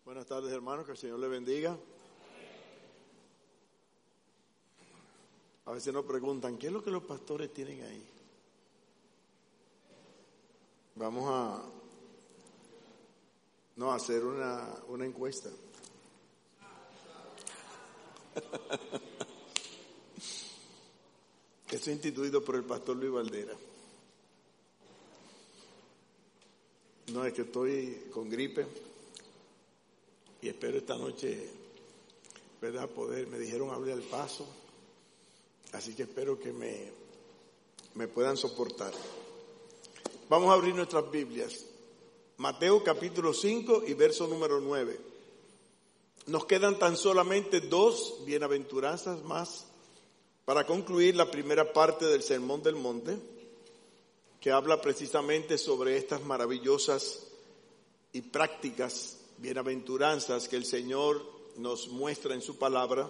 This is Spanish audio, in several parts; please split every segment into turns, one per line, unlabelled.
Buenas tardes, hermanos, que el Señor les bendiga. A veces nos preguntan, ¿qué es lo que los pastores tienen ahí? Vamos a hacer una encuesta. Esto es instituido por el pastor Luis Valdera. No, es que estoy con gripe y espero esta noche, ¿verdad?, me dijeron abrir el paso, así que espero que me puedan soportar. Vamos a abrir nuestras Biblias. Mateo capítulo 5 y verso número 9. Nos quedan tan solamente 2 bienaventuranzas más para concluir la primera parte del Sermón del Monte, que habla precisamente sobre estas maravillosas y prácticas bienaventuranzas que el Señor nos muestra en su palabra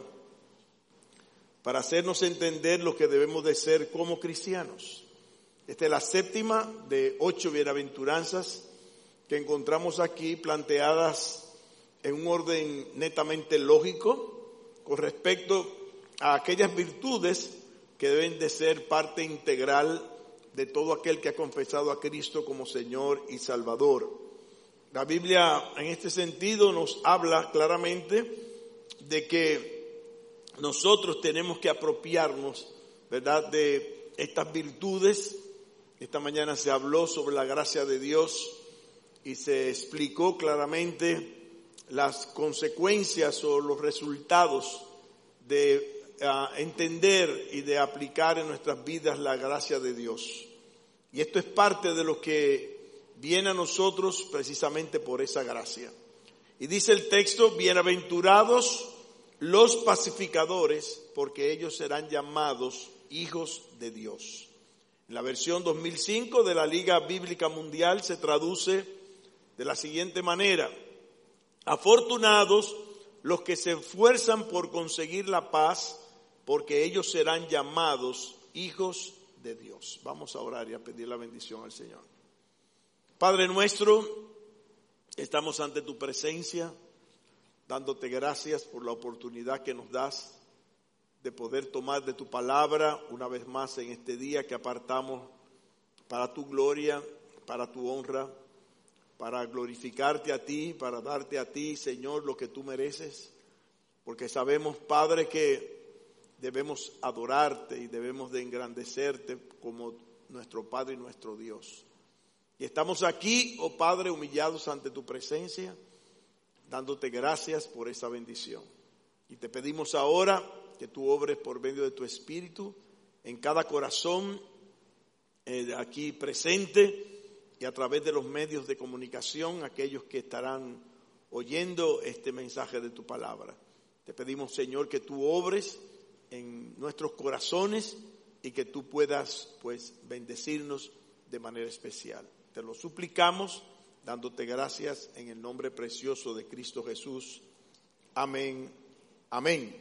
para hacernos entender lo que debemos de ser como cristianos. Esta es la séptima de 8 bienaventuranzas que encontramos aquí planteadas en un orden netamente lógico con respecto a aquellas virtudes que deben de ser parte integral de todo aquel que ha confesado a Cristo como Señor y Salvador. La Biblia en este sentido nos habla claramente de que nosotros tenemos que apropiarnos, ¿verdad?, de estas virtudes. Esta mañana se habló sobre la gracia de Dios y se explicó claramente las consecuencias o los resultados de entender y de aplicar en nuestras vidas la gracia de Dios. Y esto es parte de lo que viene a nosotros precisamente por esa gracia. Y dice el texto, bienaventurados los pacificadores, porque ellos serán llamados hijos de Dios. En la versión 2005 de la Liga Bíblica Mundial se traduce de la siguiente manera: afortunados los que se esfuerzan por conseguir la paz, porque ellos serán llamados hijos de Dios. Vamos a orar y a pedir la bendición al Señor. Padre nuestro, estamos ante tu presencia, dándote gracias por la oportunidad que nos das de poder tomar de tu palabra una vez más en este día que apartamos para tu gloria, para tu honra, para glorificarte a ti, para darte a ti, Señor, lo que tú mereces, porque sabemos, Padre, que debemos adorarte y debemos de engrandecerte como nuestro Padre y nuestro Dios. Y estamos aquí, oh Padre, humillados ante tu presencia, dándote gracias por esa bendición. Y te pedimos ahora que tú obres por medio de tu Espíritu en cada corazón aquí presente y a través de los medios de comunicación, aquellos que estarán oyendo este mensaje de tu palabra. Te pedimos, Señor, que tú obres en nuestros corazones y que tú puedas, pues, bendecirnos de manera especial. Te lo suplicamos, dándote gracias en el nombre precioso de Cristo Jesús. Amén. Amén.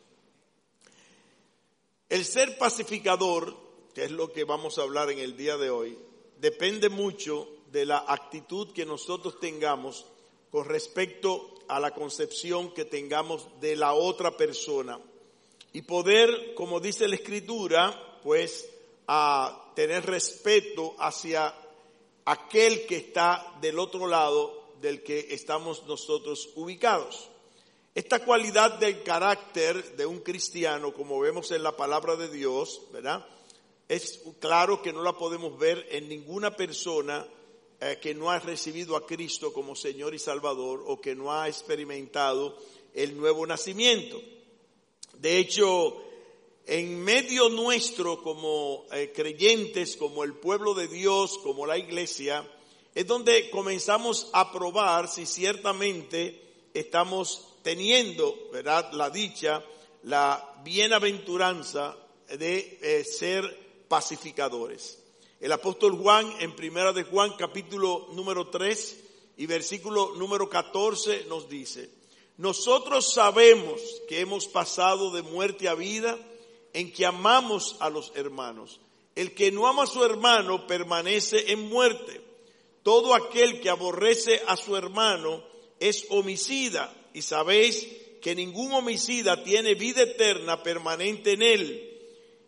El ser pacificador, que es lo que vamos a hablar en el día de hoy, depende mucho de la actitud que nosotros tengamos con respecto a la concepción que tengamos de la otra persona y poder, como dice la Escritura, pues a tener respeto hacia aquel que está del otro lado del que estamos nosotros ubicados. Esta cualidad del carácter de un cristiano, como vemos en la palabra de Dios, ¿verdad?, es claro que no la podemos ver en ninguna persona que no ha recibido a Cristo como Señor y Salvador o que no ha experimentado el nuevo nacimiento. De hecho, en medio nuestro como creyentes, como el pueblo de Dios, como la iglesia, es donde comenzamos a probar si ciertamente estamos teniendo, ¿verdad?, la dicha, la bienaventuranza de ser pacificadores. El apóstol Juan, en primera de Juan, capítulo número 3 y versículo número 14, nos dice: nosotros sabemos que hemos pasado de muerte a vida en que amamos a los hermanos. El que no ama a su hermano permanece en muerte. Todo aquel que aborrece a su hermano es homicida, y sabéis que ningún homicida tiene vida eterna permanente en él.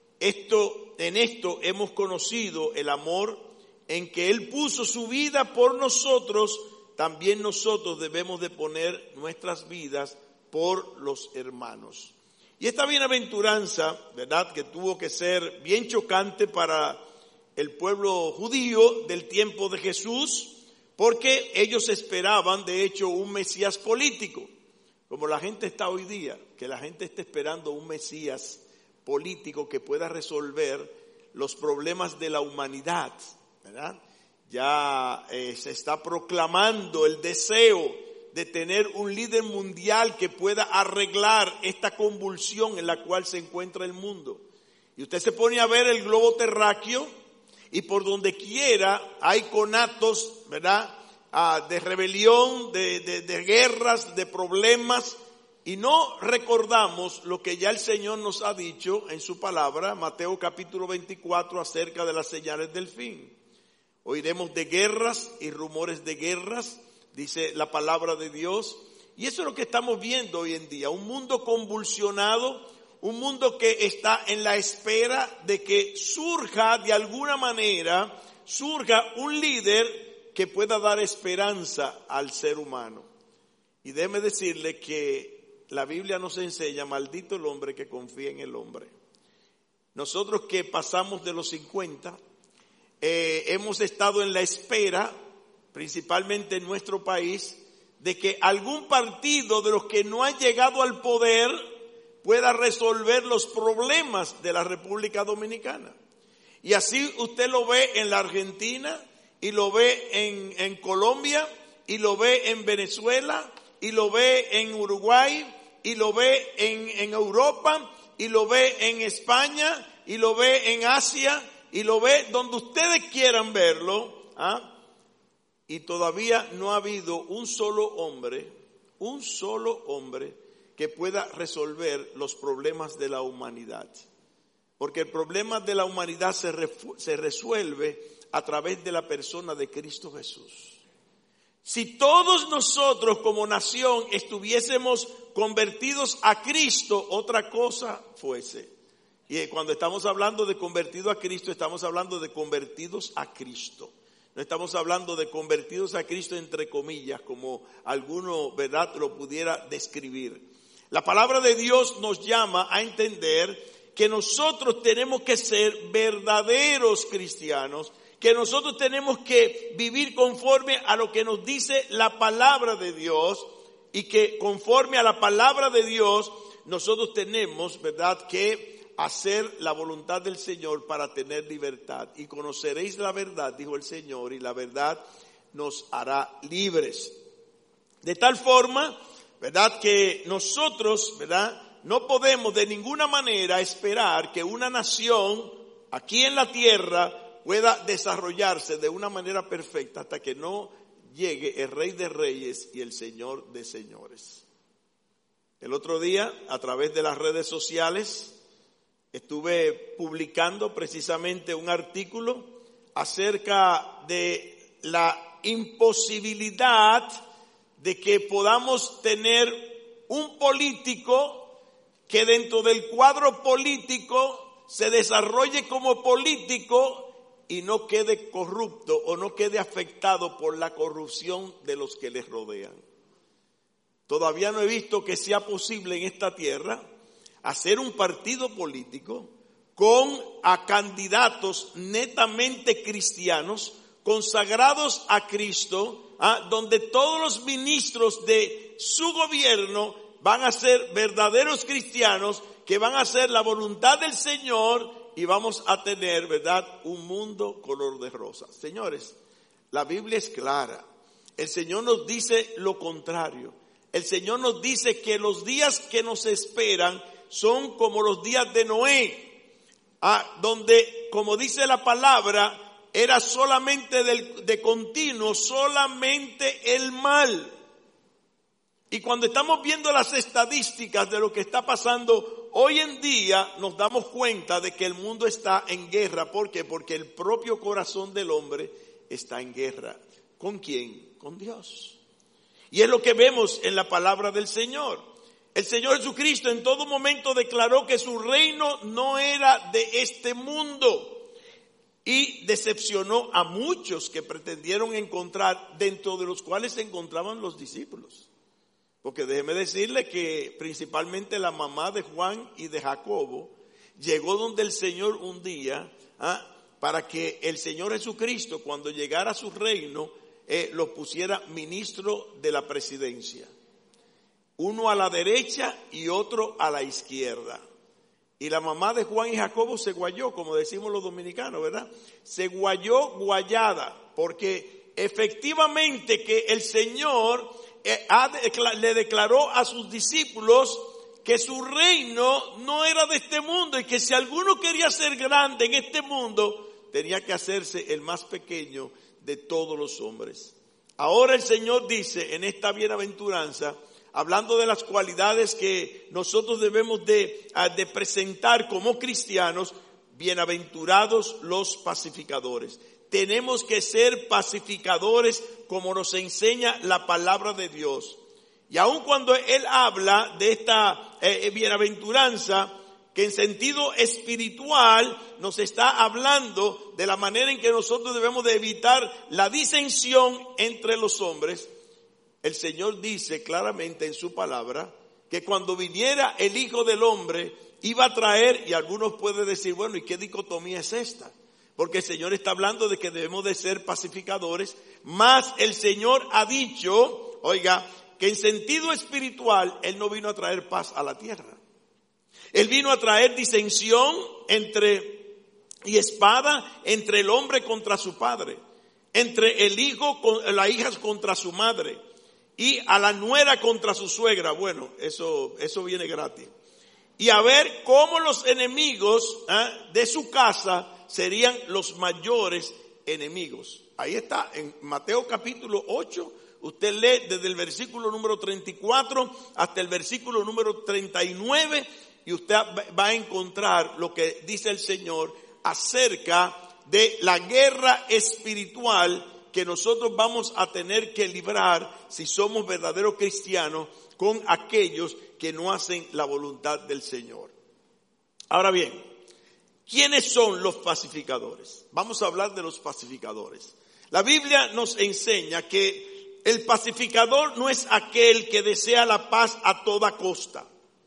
En esto hemos conocido el amor en que Él puso su vida por nosotros. También nosotros debemos de poner nuestras vidas por los hermanos. Y esta bienaventuranza, ¿verdad?, que tuvo que ser bien chocante para el pueblo judío del tiempo de Jesús, porque ellos esperaban, de hecho, un Mesías político, como la gente está hoy día, que la gente está esperando un Mesías político que pueda resolver los problemas de la humanidad, ¿verdad? Ya se está proclamando el deseo de tener un líder mundial que pueda arreglar esta convulsión en la cual se encuentra el mundo. Y usted se pone a ver el globo terráqueo y por donde quiera hay conatos, ¿verdad?, de rebelión, de guerras, de problemas. Y no recordamos lo que ya el Señor nos ha dicho en su palabra, Mateo capítulo 24, acerca de las señales del fin. Oiremos de guerras y rumores de guerras, dice la palabra de Dios. Y eso es lo que estamos viendo hoy en día, un mundo convulsionado, un mundo que está en la espera de que surja de alguna manera, surja un líder que pueda dar esperanza al ser humano. Y déjeme decirle que la Biblia nos enseña, maldito el hombre que confía en el hombre. Nosotros que pasamos de los 50, hemos estado en la espera, principalmente en nuestro país, de que algún partido de los que no han llegado al poder pueda resolver los problemas de la República Dominicana. Y así usted lo ve en la Argentina, y lo ve en Colombia, y lo ve en Venezuela, y lo ve en Uruguay, y lo ve en Europa, y lo ve en España, y lo ve en Asia, y lo ve donde ustedes quieran verlo, y todavía no ha habido un solo hombre que pueda resolver los problemas de la humanidad. Porque el problema de la humanidad se resuelve a través de la persona de Cristo Jesús. Si todos nosotros como nación estuviésemos convertidos a Cristo, otra cosa fuese. Y cuando estamos hablando de convertido a Cristo, estamos hablando de convertidos a Cristo. No estamos hablando de convertidos a Cristo entre comillas, como alguno, ¿verdad?, lo pudiera describir. La palabra de Dios nos llama a entender que nosotros tenemos que ser verdaderos cristianos, que nosotros tenemos que vivir conforme a lo que nos dice la palabra de Dios, y que conforme a la palabra de Dios nosotros tenemos, ¿verdad?, que hacer la voluntad del Señor para tener libertad. Y conoceréis la verdad, dijo el Señor, y la verdad nos hará libres. De tal forma, ¿verdad?, que nosotros, ¿verdad?, no podemos de ninguna manera esperar que una nación aquí en la tierra pueda desarrollarse de una manera perfecta hasta que no llegue el Rey de Reyes y el Señor de Señores. El otro día, a través de las redes sociales, estuve publicando precisamente un artículo acerca de la imposibilidad de que podamos tener un político que dentro del cuadro político se desarrolle como político y no quede corrupto o no quede afectado por la corrupción de los que les rodean. Todavía no he visto que sea posible en esta tierra hacer un partido político con candidatos netamente cristianos, consagrados a Cristo, donde todos los ministros de su gobierno van a ser verdaderos cristianos que van a hacer la voluntad del Señor. Y vamos a tener, ¿verdad?, un mundo color de rosa. Señores, la Biblia es clara. El Señor nos dice lo contrario. El Señor nos dice que los días que nos esperan son como los días de Noé, donde, como dice la palabra, era solamente de continuo, solamente el mal. Y cuando estamos viendo las estadísticas de lo que está pasando hoy en día, nos damos cuenta de que el mundo está en guerra. ¿Por qué? Porque el propio corazón del hombre está en guerra. ¿Con quién? Con Dios. Y es lo que vemos en la palabra del Señor. El Señor Jesucristo en todo momento declaró que su reino no era de este mundo. Y decepcionó a muchos que pretendieron encontrar, dentro de los cuales se encontraban los discípulos. Porque déjeme decirle que principalmente la mamá de Juan y de Jacobo llegó donde el Señor un día, para que el Señor Jesucristo, cuando llegara a su reino, los pusiera ministro de la presidencia. Uno a la derecha y otro a la izquierda. Y la mamá de Juan y Jacobo se guayó, como decimos los dominicanos, ¿verdad? Se guayó guayada, porque efectivamente que el Señor le declaró a sus discípulos que su reino no era de este mundo y que si alguno quería ser grande en este mundo, tenía que hacerse el más pequeño de todos los hombres. Ahora el Señor dice en esta bienaventuranza, hablando de las cualidades que nosotros debemos de presentar como cristianos, bienaventurados los pacificadores. Tenemos que ser pacificadores como nos enseña la palabra de Dios. Y aun cuando Él habla de esta bienaventuranza, que en sentido espiritual nos está hablando de la manera en que nosotros debemos de evitar la disensión entre los hombres, el Señor dice claramente en su palabra que cuando viniera el Hijo del Hombre iba a traer, y algunos pueden decir, bueno, ¿y qué dicotomía es esta? Porque el Señor está hablando de que debemos de ser pacificadores, más el Señor ha dicho, oiga, que en sentido espiritual Él no vino a traer paz a la tierra. Él vino a traer disensión y espada entre el hombre contra su padre, entre el hijo con la hija contra su madre y a la nuera contra su suegra. Bueno, eso viene gratis. Y a ver cómo los enemigos de su casa serían los mayores enemigos. Ahí está, en Mateo capítulo 8, usted lee desde el versículo número 34 hasta el versículo número 39 y usted va a encontrar lo que dice el Señor acerca de la guerra espiritual que nosotros vamos a tener que librar si somos verdaderos cristianos con aquellos que no hacen la voluntad del Señor. Ahora bien, ¿quiénes son los pacificadores? Vamos a hablar de los pacificadores. La Biblia nos enseña que el pacificador no es aquel que desea la paz a toda costa.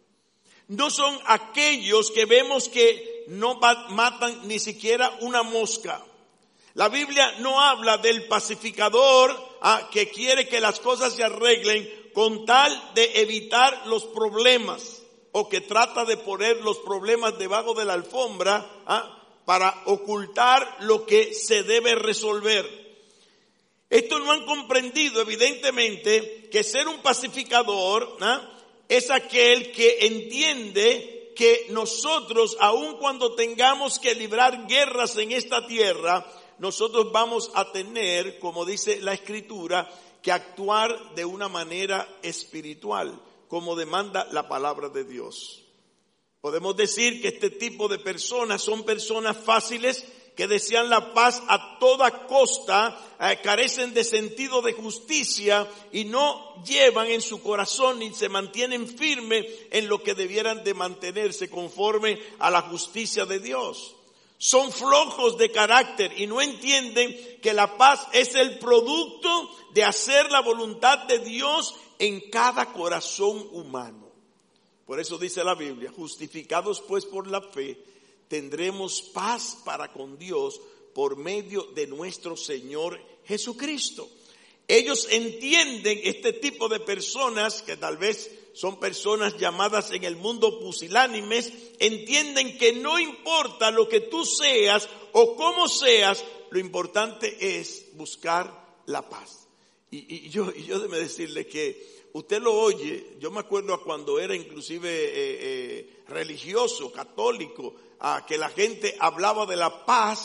No son aquellos que vemos que no matan ni siquiera una mosca. La Biblia no habla del pacificador que quiere que las cosas se arreglen con tal de evitar los problemas o que trata de poner los problemas debajo de la alfombra para ocultar lo que se debe resolver. Estos no han comprendido evidentemente que ser un pacificador es aquel que entiende que nosotros, aun cuando tengamos que librar guerras en esta tierra, nosotros vamos a tener, como dice la Escritura, que actuar de una manera espiritual, como demanda la palabra de Dios. Podemos decir que este tipo de personas son personas fáciles que desean la paz a toda costa, carecen de sentido de justicia y no llevan en su corazón ni se mantienen firmes en lo que debieran de mantenerse conforme a la justicia de Dios. Son flojos de carácter y no entienden que la paz es el producto de hacer la voluntad de Dios en cada corazón humano. Por eso dice la Biblia, justificados pues por la fe, tendremos paz para con Dios por medio de nuestro Señor Jesucristo. Ellos entienden, este tipo de personas que tal vez son personas llamadas en el mundo pusilánimes, entienden que no importa lo que tú seas o cómo seas, lo importante es buscar la paz. Y yo déjeme decirle que usted lo oye, yo me acuerdo a cuando era inclusive religioso, católico, que la gente hablaba de la paz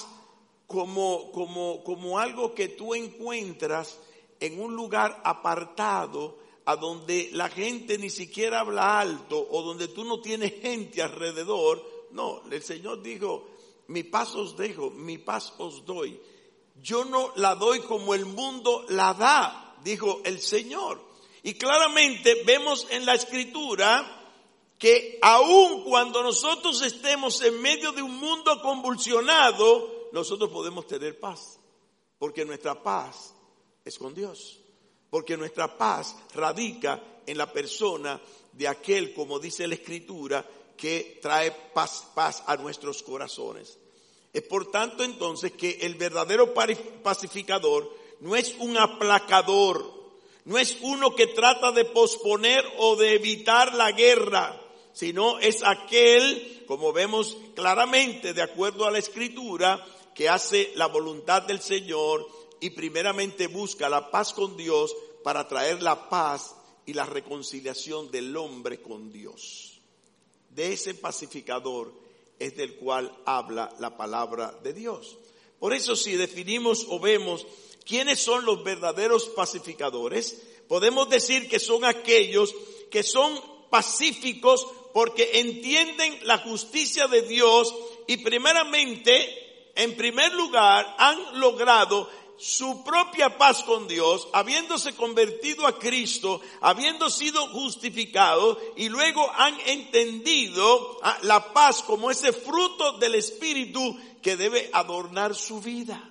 como algo que tú encuentras en un lugar apartado, a donde la gente ni siquiera habla alto o donde tú no tienes gente alrededor. No, el Señor dijo, mi paz os dejo, mi paz os doy. Yo no la doy como el mundo la da, dijo el Señor. Y claramente vemos en la Escritura que aun cuando nosotros estemos en medio de un mundo convulsionado, nosotros podemos tener paz. Porque nuestra paz es con Dios. Porque nuestra paz radica en la persona de aquel, como dice la Escritura, que trae paz a nuestros corazones. Es por tanto entonces que el verdadero pacificador no es un aplacador, no es uno que trata de posponer o de evitar la guerra, sino es aquel, como vemos claramente de acuerdo a la Escritura, que hace la voluntad del Señor y primeramente busca la paz con Dios para traer la paz y la reconciliación del hombre con Dios. De ese pacificador es del cual habla la palabra de Dios. Por eso si definimos o vemos quiénes son los verdaderos pacificadores, podemos decir que son aquellos que son pacíficos porque entienden la justicia de Dios y primeramente, en primer lugar, han logrado su propia paz con Dios, habiéndose convertido a Cristo, habiendo sido justificados y luego han entendido la paz como ese fruto del Espíritu que debe adornar su vida.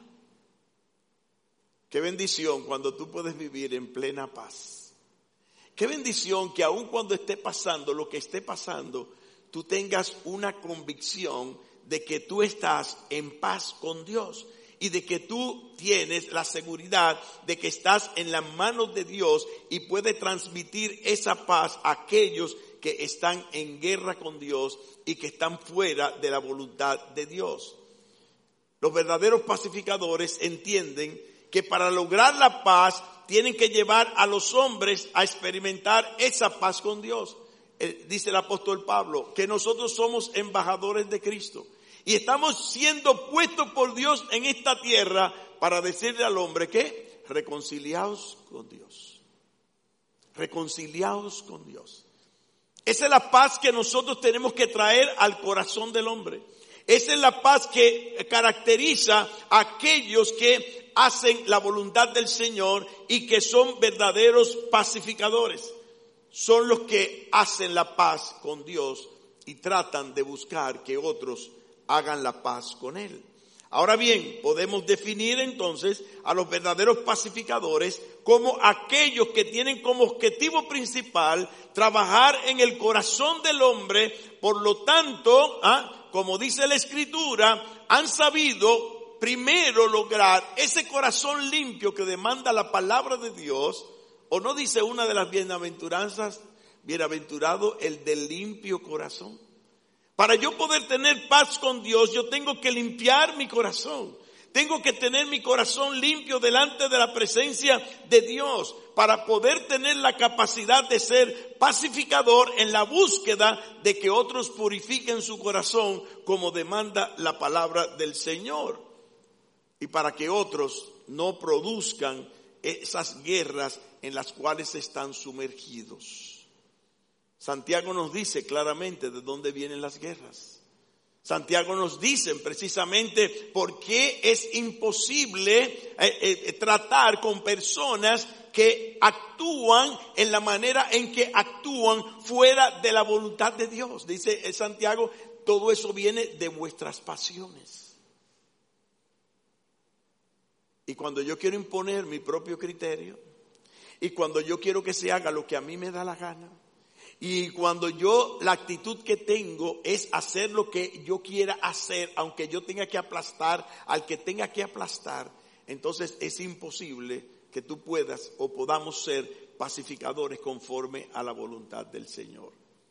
Qué bendición cuando tú puedes vivir en plena paz. Qué bendición que aun cuando esté pasando lo que esté pasando, tú tengas una convicción de que tú estás en paz con Dios. Y de que tú tienes la seguridad de que estás en las manos de Dios y puedes transmitir esa paz a aquellos que están en guerra con Dios y que están fuera de la voluntad de Dios. Los verdaderos pacificadores entienden que para lograr la paz tienen que llevar a los hombres a experimentar esa paz con Dios. Dice el apóstol Pablo que nosotros somos embajadores de Cristo. Y estamos siendo puestos por Dios en esta tierra para decirle al hombre que reconciliaos con Dios. Reconciliaos con Dios. Esa es la paz que nosotros tenemos que traer al corazón del hombre. Esa es la paz que caracteriza a aquellos que hacen la voluntad del Señor y que son verdaderos pacificadores. Son los que hacen la paz con Dios y tratan de buscar que otros hagan la paz con Él. Ahora bien, podemos definir entonces a los verdaderos pacificadores como aquellos que tienen como objetivo principal trabajar en el corazón del hombre. Por lo tanto, como dice la Escritura, han sabido primero lograr ese corazón limpio que demanda la palabra de Dios. ¿O no dice una de las bienaventuranzas, bienaventurado el del limpio corazón? Para yo poder tener paz con Dios, yo tengo que limpiar mi corazón. Tengo que tener mi corazón limpio delante de la presencia de Dios para poder tener la capacidad de ser pacificador en la búsqueda de que otros purifiquen su corazón como demanda la palabra del Señor. Y para que otros no produzcan esas guerras en las cuales están sumergidos. Santiago nos dice claramente de dónde vienen las guerras. Santiago nos dice precisamente por qué es imposible tratar con personas que actúan en la manera en que actúan fuera de la voluntad de Dios. Dice Santiago, todo eso viene de vuestras pasiones. Y cuando yo quiero imponer mi propio criterio, y cuando yo quiero que se haga lo que a mí me da la gana, y cuando la actitud que tengo es hacer lo que yo quiera hacer, aunque yo tenga que aplastar al que tenga que aplastar, entonces es imposible que tú puedas o podamos ser pacificadores conforme a la voluntad del Señor.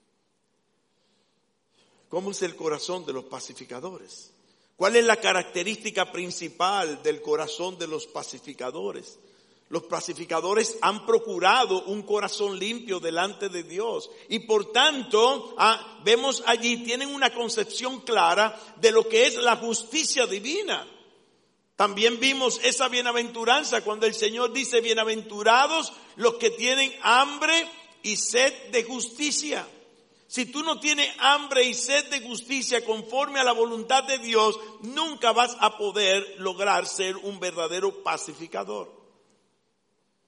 ¿Cómo es el corazón de los pacificadores? ¿Cuál es la característica principal del corazón de los pacificadores? Los pacificadores han procurado un corazón limpio delante de Dios y por tanto vemos allí, tienen una concepción clara de lo que es la justicia divina. También vimos esa bienaventuranza cuando el Señor dice, bienaventurados los que tienen hambre y sed de justicia. Si tú no tienes hambre y sed de justicia conforme a la voluntad de Dios, nunca vas a poder lograr ser un verdadero pacificador.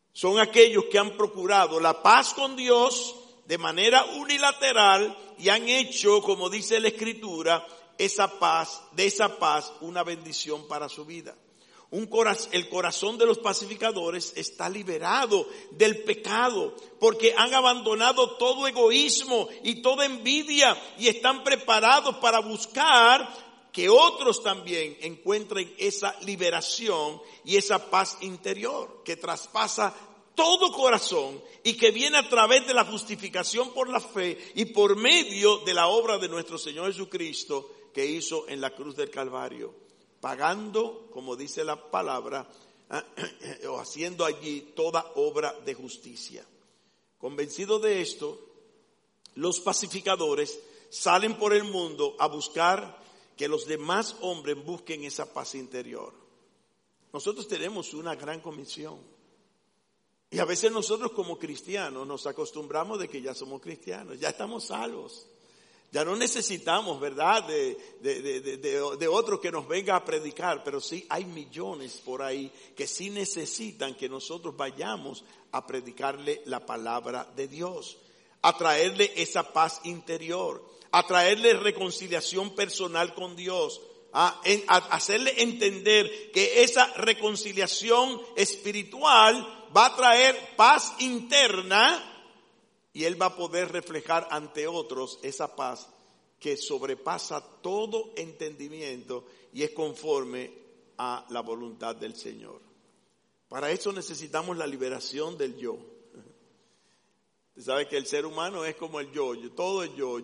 son aquellos que han procurado la paz con Dios de manera unilateral y han hecho, como dice la Escritura, de esa paz una bendición para su vida. El corazón de los pacificadores está liberado del pecado porque han abandonado todo egoísmo y toda envidia y están preparados para buscar que otros también encuentren esa liberación y esa paz interior que traspasa todo corazón y que viene a través de la justificación por la fe y por medio de la obra de nuestro Señor Jesucristo que hizo en la cruz del Calvario, pagando, como dice la palabra, o haciendo allí toda obra de justicia. Convencido de esto, los pacificadores salen por el mundo a buscar que los demás hombres busquen esa paz interior. Nosotros tenemos una gran comisión. Y a veces nosotros como cristianos nos acostumbramos de que ya somos cristianos, ya estamos salvos. Ya no necesitamos, ¿verdad?, de otro que nos venga a predicar, pero sí hay millones por ahí que sí necesitan que nosotros vayamos a predicarle la palabra de Dios, a traerle esa paz interior, a traerle reconciliación personal con Dios, a hacerle entender que esa reconciliación espiritual va a traer paz interna. Y él va a poder reflejar ante otros esa paz que sobrepasa todo entendimiento y es conforme a la voluntad del Señor. Para eso necesitamos la liberación del yo. Usted sabe que el ser humano es como el yo, todo es yo,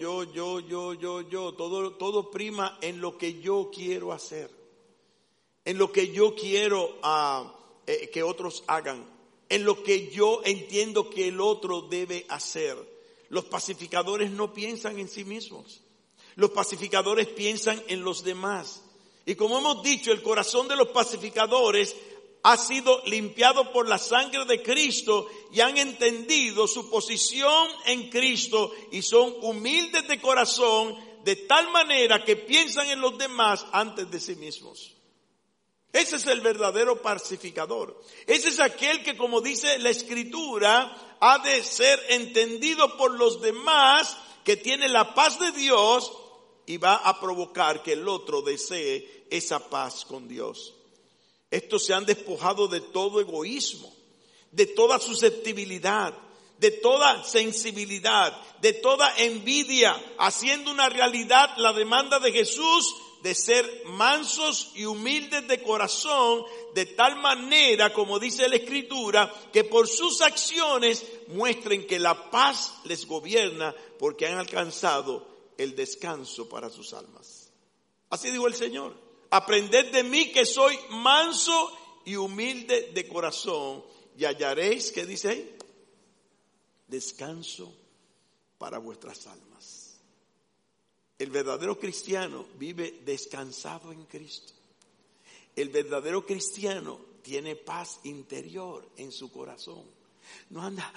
todo prima en lo que yo quiero hacer, en lo que yo quiero que otros hagan, en lo que yo entiendo que el otro debe hacer. Los pacificadores no piensan en sí mismos. Los pacificadores piensan en los demás. Y como hemos dicho, el corazón de los pacificadores ha sido limpiado por la sangre de Cristo y han entendido su posición en Cristo y son humildes de corazón de tal manera que piensan en los demás antes de sí mismos. Ese es el verdadero pacificador. Ese es aquel que, como dice la Escritura, ha de ser entendido por los demás, que tiene la paz de Dios y va a provocar que el otro desee esa paz con Dios. Estos se han despojado de todo egoísmo, de toda susceptibilidad, de toda sensibilidad, de toda envidia, haciendo una realidad la demanda de Jesús de ser mansos y humildes de corazón, de tal manera, como dice la Escritura, que por sus acciones muestren que la paz les gobierna porque han alcanzado el descanso para sus almas. Así dijo el Señor: aprended de mí que soy manso y humilde de corazón y hallaréis, ¿qué dice ahí? Descanso para vuestras almas. El verdadero cristiano vive descansado en Cristo. El verdadero cristiano tiene paz interior en su corazón. No anda.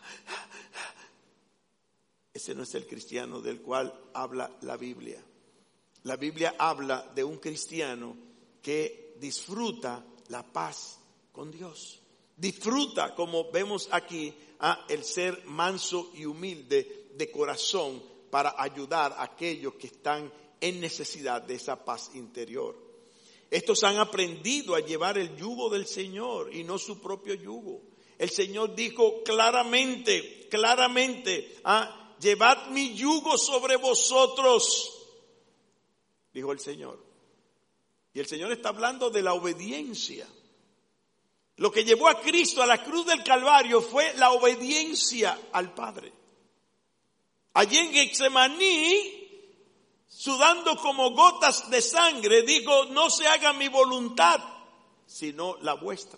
Ese no es el cristiano del cual habla la Biblia. La Biblia habla de un cristiano que disfruta la paz con Dios. Disfruta, como vemos aquí, el ser manso y humilde de corazón, para ayudar a aquellos que están en necesidad de esa paz interior. Estos han aprendido a llevar el yugo del Señor y no su propio yugo. El Señor dijo claramente, llevad mi yugo sobre vosotros, dijo el Señor. Y el Señor está hablando de la obediencia. Lo que llevó a Cristo a la cruz del Calvario fue la obediencia al Padre. Allí en Getsemaní, sudando como gotas de sangre, dijo: no se haga mi voluntad, sino la vuestra.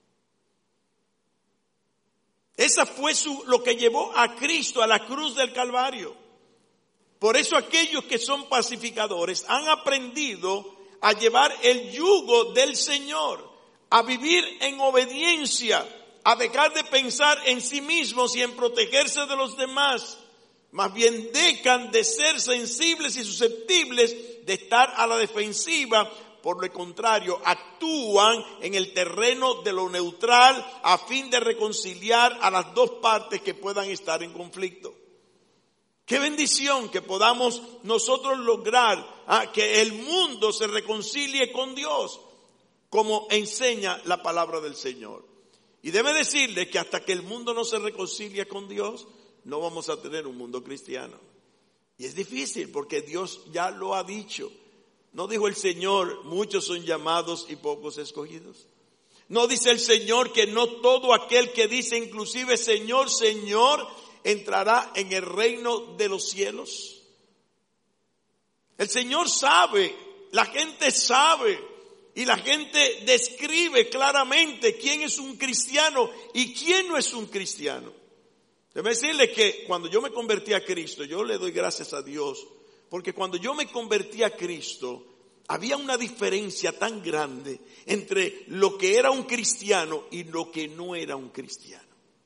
Esa fue lo que llevó a Cristo a la cruz del Calvario. Por eso aquellos que son pacificadores han aprendido a llevar el yugo del Señor, a vivir en obediencia, a dejar de pensar en sí mismos y en protegerse de los demás. Más bien dejan de ser sensibles y susceptibles de estar a la defensiva por el contrario, actúan en el terreno de lo neutral a fin de reconciliar a las dos partes que puedan estar en conflicto. Qué bendición que podamos nosotros lograr que el mundo se reconcilie con Dios, como enseña la palabra del Señor. Y debe decirle que hasta que el mundo no se reconcilie con Dios, no vamos a tener un mundo cristiano. Y es difícil porque Dios ya lo ha dicho. ¿No dijo el Señor, muchos son llamados y pocos escogidos? ¿No dice el Señor que no todo aquel que dice inclusive Señor, Señor, entrará en el reino de los cielos? El Señor sabe, la gente sabe, y la gente describe claramente quién es un cristiano y quién no es un cristiano. Debo decirle que cuando yo me convertí a Cristo, yo le doy gracias a Dios, porque cuando yo me convertí a Cristo, había una diferencia tan grande entre lo que era un cristiano y lo que no era un cristiano.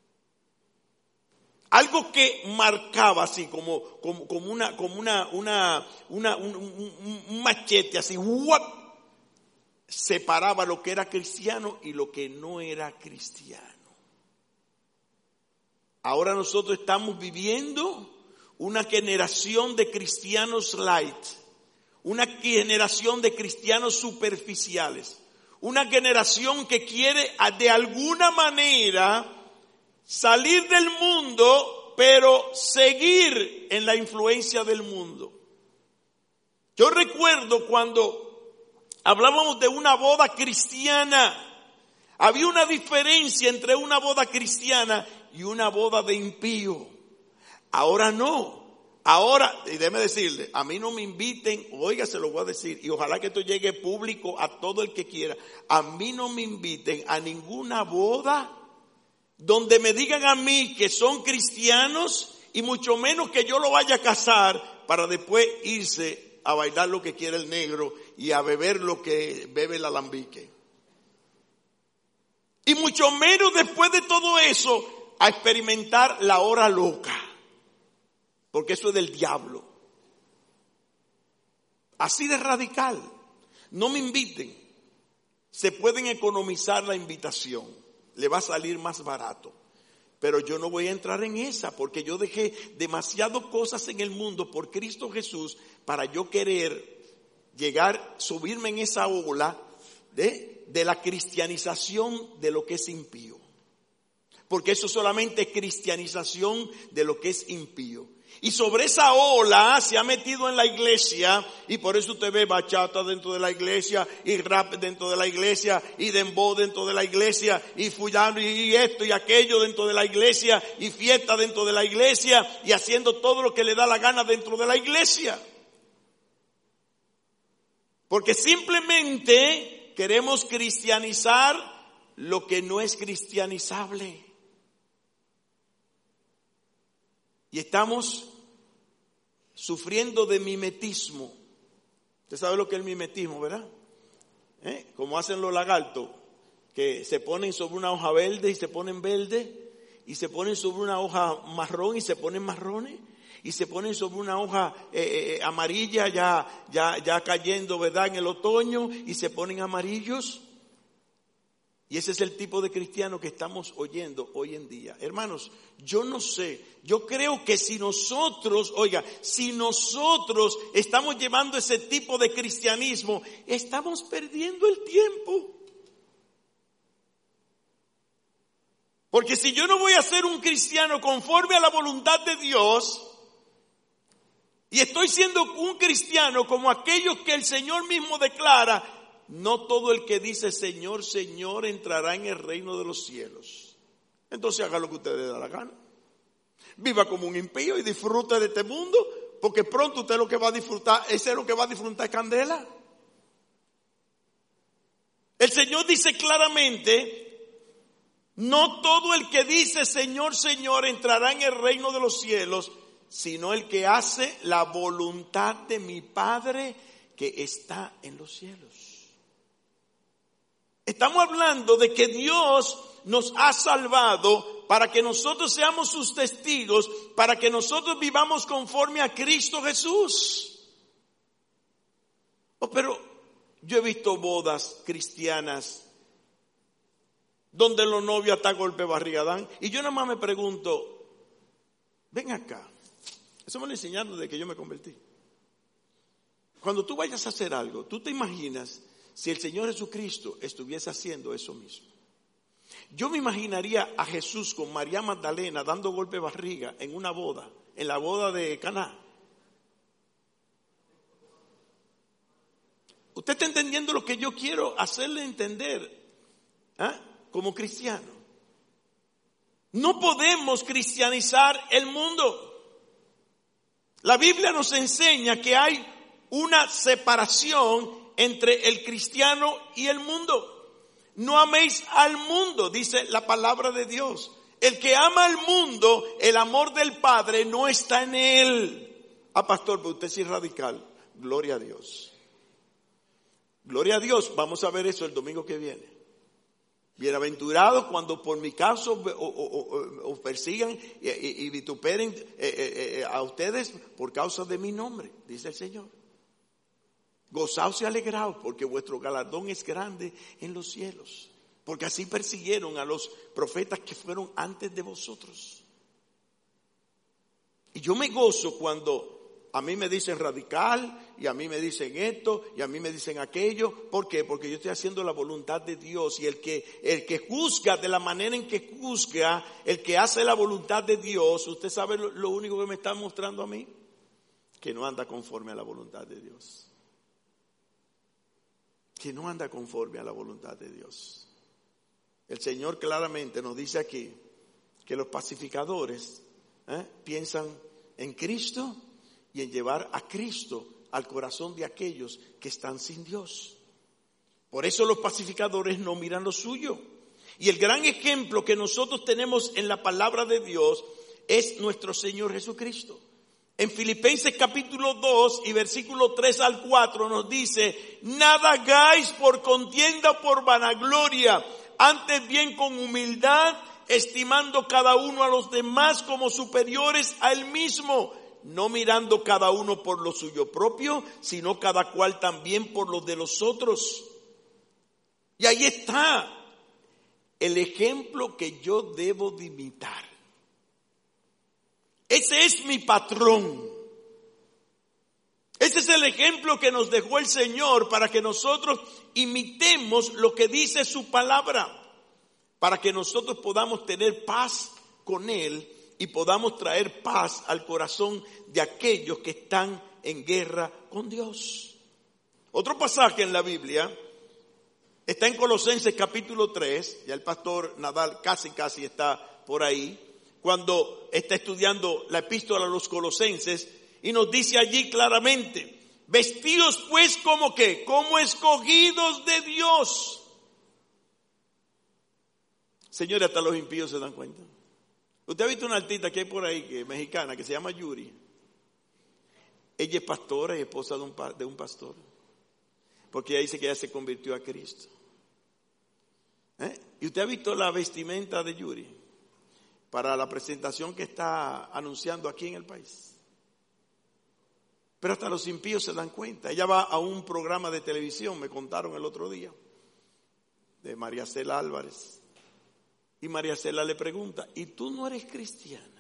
Algo que marcaba así como un machete así, ¡guap!, separaba lo que era cristiano y lo que no era cristiano. Ahora nosotros estamos viviendo una generación de cristianos light, una generación de cristianos superficiales, una generación que quiere de alguna manera salir del mundo, pero seguir en la influencia del mundo. Yo recuerdo cuando hablábamos de una boda cristiana, había una diferencia entre una boda cristiana y una boda de impío. Ahora no. Ahora, y déjeme decirle, a mí no me inviten, oiga, se lo voy a decir, y ojalá que esto llegue público a todo el que quiera. A mí no me inviten a ninguna boda donde me digan a mí que son cristianos y mucho menos que yo lo vaya a casar para después irse a bailar lo que quiere el negro y a beber lo que bebe el alambique. Y mucho menos después de todo eso a experimentar la hora loca, porque eso es del diablo. Así de radical. No me inviten. Se pueden economizar la invitación, le va a salir más barato, pero yo no voy a entrar en esa, porque yo dejé demasiadas cosas en el mundo por Cristo Jesús para yo querer llegar, subirme en esa ola de la cristianización de lo que es impío. Porque eso solamente es cristianización de lo que es impío. Y sobre esa ola se ha metido en la iglesia, y por eso usted ve bachata dentro de la iglesia, y rap dentro de la iglesia, y dembow dentro de la iglesia, y fulano y esto y aquello dentro de la iglesia, y fiesta dentro de la iglesia, y haciendo todo lo que le da la gana dentro de la iglesia. Porque simplemente queremos cristianizar lo que no es cristianizable. Y estamos sufriendo de mimetismo. Usted sabe lo que es el mimetismo, ¿verdad? Como hacen los lagartos, que se ponen sobre una hoja verde y se ponen verde, y se ponen sobre una hoja marrón y se ponen marrones, y se ponen sobre una hoja amarilla ya cayendo, ¿verdad?, en el otoño, y se ponen amarillos. Y ese es el tipo de cristiano que estamos oyendo hoy en día. Hermanos, yo no sé, yo creo que si nosotros estamos llevando ese tipo de cristianismo, estamos perdiendo el tiempo. Porque si yo no voy a ser un cristiano conforme a la voluntad de Dios, y estoy siendo un cristiano como aquellos que el Señor mismo declara, no todo el que dice Señor, Señor entrará en el reino de los cielos. Entonces haga lo que usted le da la gana. Viva como un impío y disfrute de este mundo, porque pronto usted lo que va a disfrutar, ese es lo que va a disfrutar candela. El Señor dice claramente, no todo el que dice Señor, Señor entrará en el reino de los cielos, sino el que hace la voluntad de mi Padre que está en los cielos. Estamos hablando de que Dios nos ha salvado para que nosotros seamos sus testigos, para que nosotros vivamos conforme a Cristo Jesús. Pero Yo he visto bodas cristianas donde los novios hasta golpe barriga dan. Y yo nada más me pregunto, ven acá. Eso me lo enseñaron desde que yo me convertí. Cuando tú vayas a hacer algo, tú te imaginas si el Señor Jesucristo estuviese haciendo eso mismo. Yo me imaginaría a Jesús con María Magdalena dando golpe barriga en una boda, en la boda de Caná. ¿Usted está entendiendo lo que yo quiero hacerle entender como cristiano? No podemos cristianizar el mundo. La Biblia nos enseña que hay una separación entre el cristiano y el mundo. No améis al mundo, dice la palabra de Dios. El que ama al mundo, el amor del Padre no está en él. Pastor, pero usted sí es radical. Gloria a Dios. Gloria a Dios. Vamos a ver eso el domingo que viene. Bienaventurados cuando por mi caso os persigan y vituperen a ustedes por causa de mi nombre, dice el Señor. Gozaos y alegraos porque vuestro galardón es grande en los cielos. Porque así persiguieron a los profetas que fueron antes de vosotros. Y yo me gozo cuando a mí me dicen radical y a mí me dicen esto y a mí me dicen aquello. ¿Por qué? Porque yo estoy haciendo la voluntad de Dios. Y el que juzga de la manera en que juzga, el que hace la voluntad de Dios, usted sabe lo único que me está mostrando a mí, que no anda conforme a la voluntad de Dios. Que no anda conforme a la voluntad de Dios. El Señor claramente nos dice aquí que los pacificadores piensan en Cristo y en llevar a Cristo al corazón de aquellos que están sin Dios. Por eso los pacificadores no miran lo suyo. Y el gran ejemplo que nosotros tenemos en la palabra de Dios es nuestro Señor Jesucristo. En Filipenses capítulo 2 y versículo 3 al 4 nos dice: nada hagáis por contienda o por vanagloria, antes bien con humildad, estimando cada uno a los demás como superiores a él mismo, no mirando cada uno por lo suyo propio, sino cada cual también por los de los otros. Y ahí está el ejemplo que yo debo de imitar. Ese es mi patrón. Ese es el ejemplo que nos dejó el Señor para que nosotros imitemos lo que dice su palabra, para que nosotros podamos tener paz con Él y podamos traer paz al corazón de aquellos que están en guerra con Dios. Otro pasaje en la Biblia está en Colosenses capítulo 3, ya el pastor Nadal casi está por ahí, cuando está estudiando la epístola a los Colosenses, y nos dice allí claramente: vestidos pues como ¿qué? Como escogidos de Dios. Señores, hasta los impíos se dan cuenta. Usted ha visto una artista que hay por ahí, que es mexicana, que se llama Yuri. Ella es pastora y esposa de un pastor, porque ella dice que ella se convirtió a Cristo. ¿Y usted ha visto la vestimenta de Yuri para la presentación que está anunciando aquí en el país? Pero hasta los impíos se dan cuenta. Ella va a un programa de televisión, me contaron el otro día, de María Cela Álvarez. Y María Cela le pregunta: ¿y tú no eres cristiana?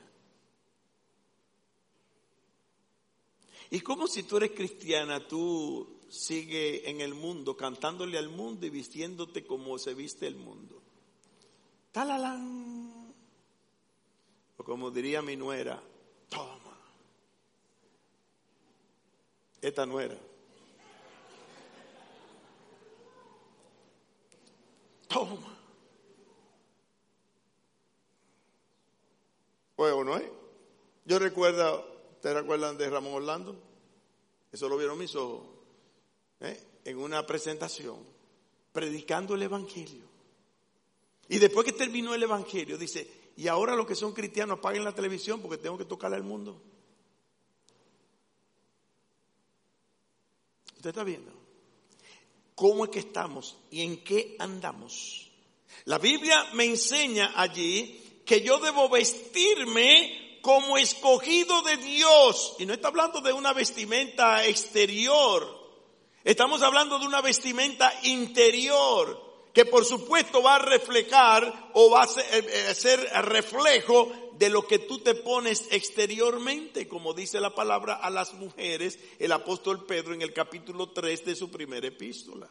¿Y cómo si tú eres cristiana, tú sigues en el mundo, cantándole al mundo y vistiéndote como se viste el mundo? ¡Talalán! O como diría mi nuera: toma. Esta nuera. Toma. Bueno, ¿no es? Yo recuerdo, ¿ustedes recuerdan de Ramón Orlando? Eso lo vieron mis ojos. En una presentación, predicando el Evangelio. Y después que terminó el Evangelio, dice: y ahora los que son cristianos apaguen la televisión porque tengo que tocarle al mundo. ¿Usted está viendo cómo es que estamos y en qué andamos? La Biblia me enseña allí que yo debo vestirme como escogido de Dios. Y no está hablando de una vestimenta exterior. Estamos hablando de una vestimenta interior que por supuesto va a reflejar o va a ser reflejo de lo que tú te pones exteriormente, como dice la palabra a las mujeres, el apóstol Pedro en el capítulo 3 de su primera epístola.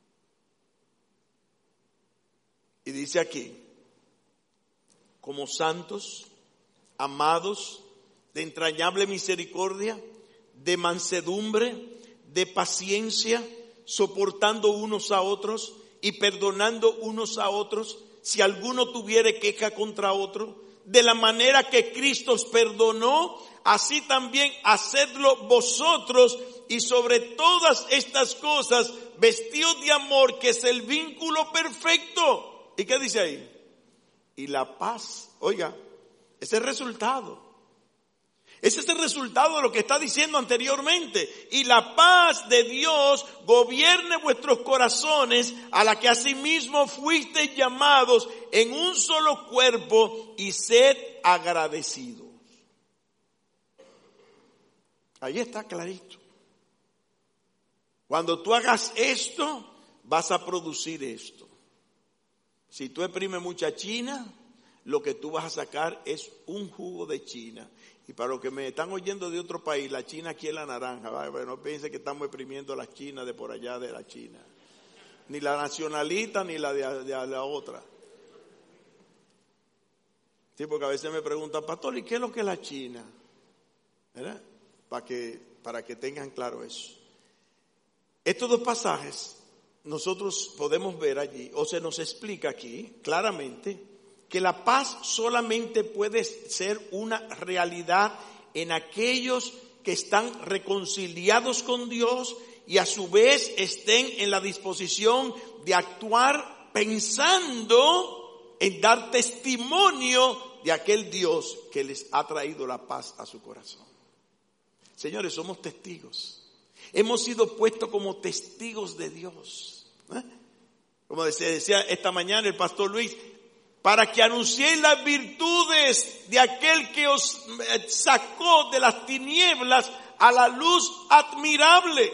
Y dice aquí, como santos, amados, de entrañable misericordia, de mansedumbre, de paciencia, soportando unos a otros y perdonando unos a otros, si alguno tuviere queja contra otro, de la manera que Cristo os perdonó, así también hacedlo vosotros, y sobre todas estas cosas, vestíos de amor, que es el vínculo perfecto. ¿Y qué dice ahí? Y la paz, oiga, ese es el resultado. Ese es el resultado de lo que está diciendo anteriormente. Y la paz de Dios gobierne vuestros corazones, a la que asimismo fuisteis llamados en un solo cuerpo, y sed agradecidos. Ahí está clarito. Cuando tú hagas esto, vas a producir esto. Si tú exprimes mucha china, lo que tú vas a sacar es un jugo de china. Y para los que me están oyendo de otro país, la China aquí es la naranja, ¿vale? No piensen que estamos exprimiendo la China de por allá de la China. Ni la nacionalista ni la de la otra. Sí, porque a veces me preguntan, pastor, ¿y qué es lo que es la China? ¿Verdad? Para que tengan claro eso. Estos dos pasajes nosotros podemos ver allí, o se nos explica aquí claramente, que la paz solamente puede ser una realidad en aquellos que están reconciliados con Dios y a su vez estén en la disposición de actuar pensando en dar testimonio de aquel Dios que les ha traído la paz a su corazón. Señores, somos testigos. Hemos sido puestos como testigos de Dios. Como decía esta mañana el pastor Luis, para que anunciéis las virtudes de aquel que os sacó de las tinieblas a la luz admirable.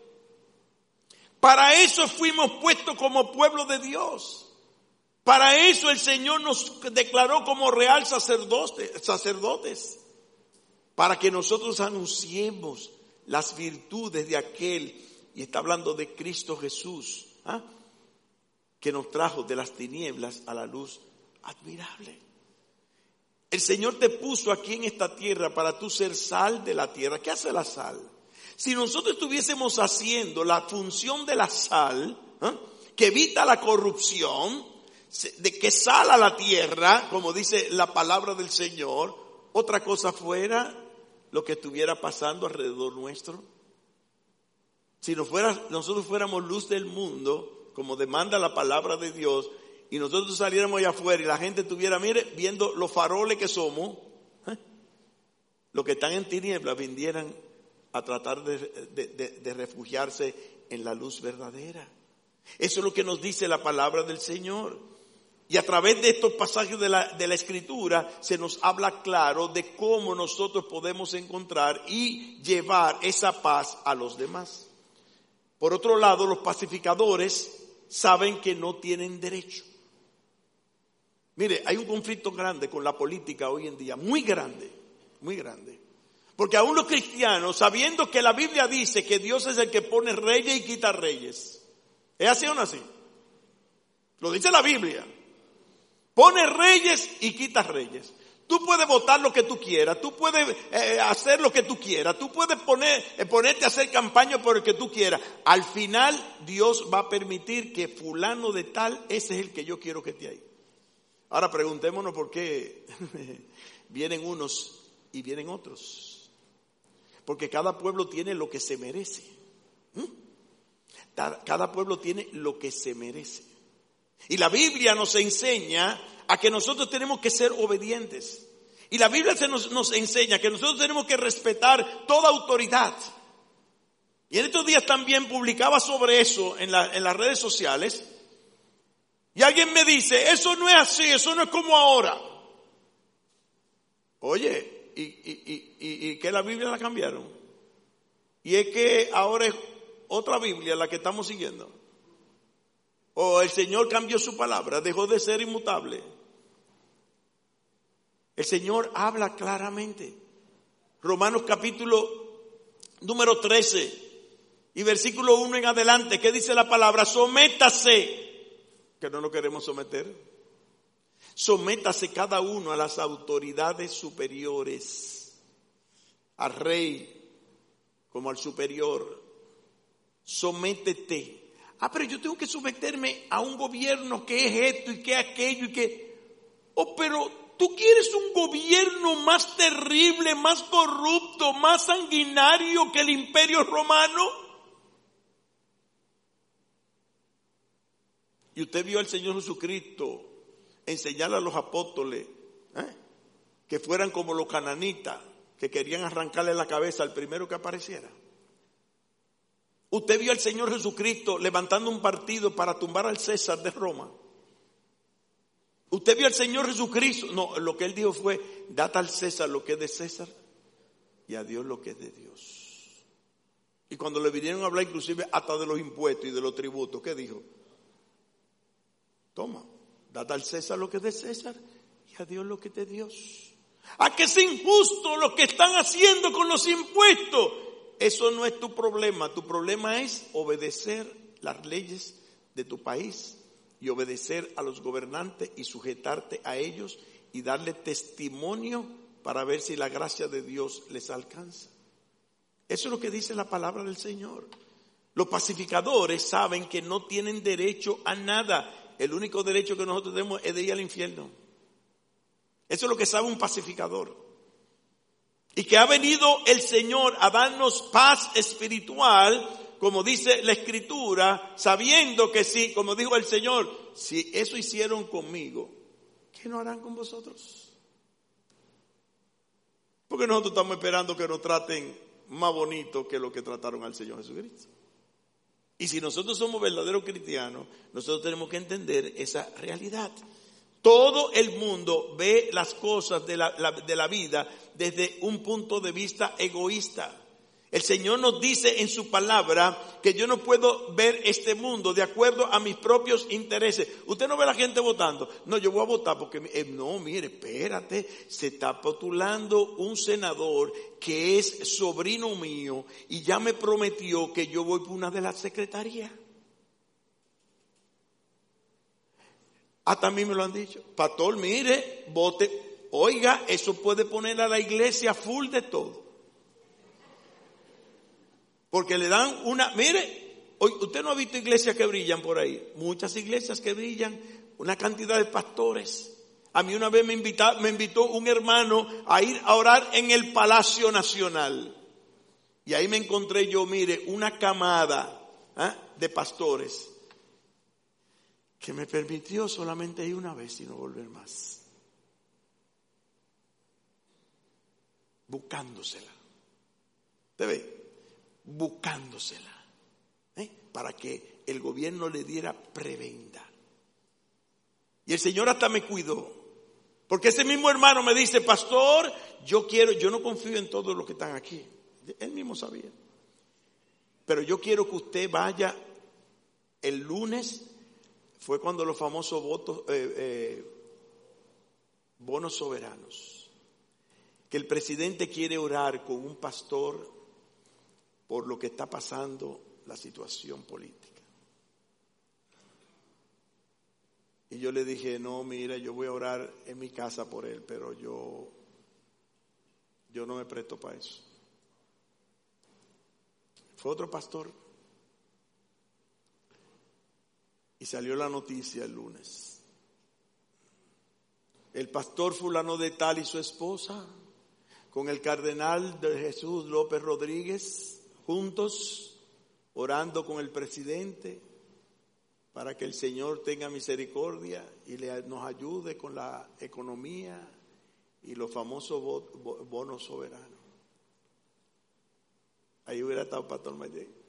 Para eso fuimos puestos como pueblo de Dios. Para eso el Señor nos declaró como real sacerdotes. Para que nosotros anunciemos las virtudes de aquel, y está hablando de Cristo Jesús, que nos trajo de las tinieblas a la luz admirable. El Señor te puso aquí en esta tierra para tú ser sal de la tierra. ¿Qué hace la sal? Si nosotros estuviésemos haciendo la función de la sal, que evita la corrupción, de que sala la tierra, como dice la palabra del Señor, otra cosa fuera lo que estuviera pasando alrededor nuestro. Si nosotros fuéramos luz del mundo, como demanda la palabra de Dios, y nosotros saliéramos allá afuera y la gente estuviera, mire, viendo los faroles que somos, los que están en tinieblas vinieran a tratar de refugiarse en la luz verdadera. Eso es lo que nos dice la palabra del Señor. Y a través de estos pasajes de la Escritura se nos habla claro de cómo nosotros podemos encontrar y llevar esa paz a los demás. Por otro lado, los pacificadores saben que no tienen derecho. Mire, hay un conflicto grande con la política hoy en día, muy grande, muy grande. Porque aún los cristianos, sabiendo que la Biblia dice que Dios es el que pone reyes y quita reyes. ¿Es así o no así? Lo dice la Biblia. Pone reyes y quita reyes. Tú puedes votar lo que tú quieras, tú puedes hacer lo que tú quieras, tú puedes ponerte a hacer campaña por el que tú quieras. Al final Dios va a permitir que fulano de tal, ese es el que yo quiero que esté ahí. Ahora preguntémonos por qué vienen unos y vienen otros. Porque cada pueblo tiene lo que se merece. Cada pueblo tiene lo que se merece. Y la Biblia nos enseña a que nosotros tenemos que ser obedientes. Y la Biblia nos enseña que nosotros tenemos que respetar toda autoridad. Y en estos días también publicaba sobre eso en las redes sociales. Y alguien me dice, eso no es así, eso no es como ahora. Oye, y que la Biblia la cambiaron. Y es que ahora es otra Biblia la que estamos siguiendo? ¿O el Señor cambió su palabra, dejó de ser inmutable? El Señor habla claramente. Romanos capítulo número 13 y versículo 1 en adelante, ¿qué dice la palabra? Sométase, que no nos queremos someter. Sométase cada uno a las autoridades superiores, al rey como al superior. Sométete. Pero yo tengo que someterme a un gobierno que es esto y que es aquello y que... pero tú quieres un gobierno más terrible, más corrupto, más sanguinario que el Imperio Romano. Y usted vio al Señor Jesucristo enseñarle a los apóstoles que fueran como los cananitas, que querían arrancarle la cabeza al primero que apareciera. Usted vio al Señor Jesucristo levantando un partido para tumbar al César de Roma. Usted vio al Señor Jesucristo. No, lo que él dijo fue: dad al César lo que es de César y a Dios lo que es de Dios. Y cuando le vinieron a hablar inclusive hasta de los impuestos y de los tributos, ¿qué dijo? Toma, dad al César lo que es de César y a Dios lo que es de Dios. ¿A que es injusto lo que están haciendo con los impuestos? Eso no es tu problema. Tu problema es obedecer las leyes de tu país y obedecer a los gobernantes y sujetarte a ellos y darle testimonio para ver si la gracia de Dios les alcanza. Eso es lo que dice la palabra del Señor. Los pacificadores saben que no tienen derecho a nada. El único derecho que nosotros tenemos es de ir al infierno. Eso es lo que sabe un pacificador. Y que ha venido el Señor a darnos paz espiritual, como dice la Escritura, sabiendo que sí, como dijo el Señor, si eso hicieron conmigo, ¿qué no harán con vosotros? Porque nosotros estamos esperando que nos traten más bonito que lo que trataron al Señor Jesucristo. Y si nosotros somos verdaderos cristianos, nosotros tenemos que entender esa realidad. Todo el mundo ve las cosas de la vida desde un punto de vista egoísta. El Señor nos dice en su palabra que yo no puedo ver este mundo de acuerdo a mis propios intereses. Usted no ve a la gente votando. No, yo voy a votar porque... no, mire, espérate. Se está postulando un senador que es sobrino mío y ya me prometió que yo voy por una de las secretarías. Hasta a mí me lo han dicho. Pastor, mire, vote. Oiga, eso puede poner a la iglesia full de todo. Porque le dan una... Mire, usted no ha visto iglesias que brillan por ahí. Muchas iglesias que brillan, una cantidad de pastores. A mí una vez me invitó un hermano a ir a orar en el Palacio Nacional. Y ahí me encontré yo, mire, una camada de pastores que me permitió solamente ir una vez y no volver más. Buscándosela. ¿Te ve? Buscándosela. Para que el gobierno le diera prebenda. Y el Señor hasta me cuidó. Porque ese mismo hermano me dice: pastor, yo no confío en todos los que están aquí. Él mismo sabía. Pero yo quiero que usted vaya el lunes. Fue cuando los famosos bonos soberanos. Que el presidente quiere orar con un pastor por lo que está pasando, la situación política. Y yo le dije: no, mira, yo voy a orar en mi casa por él, pero yo no me presto para eso. Fue otro pastor. Y salió la noticia el lunes. El pastor fulano de tal y su esposa, con el cardenal de Jesús López Rodríguez, juntos, orando con el presidente, para que el Señor tenga misericordia y nos ayude con la economía y los famosos bonos soberanos. Ahí hubiera estado Pastor Mayén.